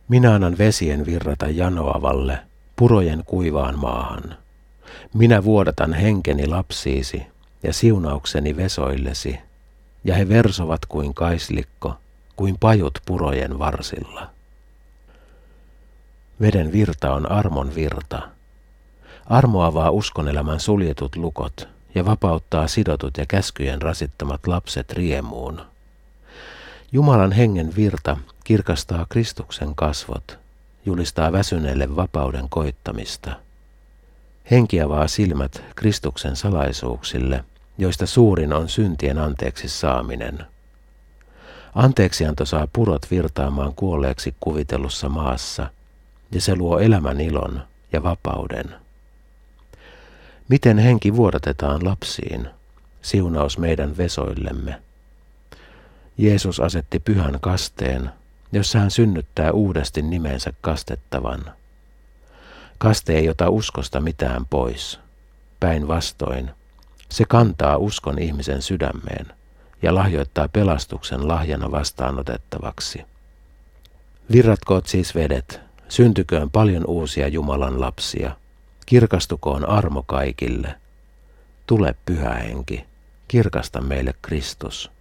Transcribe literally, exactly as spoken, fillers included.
Minä annan vesien virrata janoavalle, purojen kuivaan maahan. Minä vuodatan henkeni lapsiisi ja siunaukseni vesoillesi, ja he versovat kuin kaislikko, kuin pajut purojen varsilla. Veden virta on armon virta. Armo avaa uskonelämän suljetut lukot ja vapauttaa sidotut ja käskyjen rasittamat lapset riemuun. Jumalan hengen virta kirkastaa Kristuksen kasvot, julistaa väsyneelle vapauden koittamista. Henki avaa silmät Kristuksen salaisuuksille, joista suurin on syntien anteeksi saaminen. Anteeksianto saa purot virtaamaan kuolleeksi kuvitellussa maassa, ja se luo elämän ilon ja vapauden. Miten henki vuodatetaan lapsiin, siunaus meidän vesoillemme. Jeesus asetti pyhän kasteen, jossa hän synnyttää uudesti nimensä kastettavan. Kaste ei ota uskosta mitään pois. Päinvastoin, se kantaa uskon ihmisen sydämeen ja lahjoittaa pelastuksen lahjana vastaanotettavaksi. Virratkoot siis vedet, syntyköön paljon uusia Jumalan lapsia, kirkastukoon armo kaikille. Tule Pyhä Henki, kirkasta meille Kristus.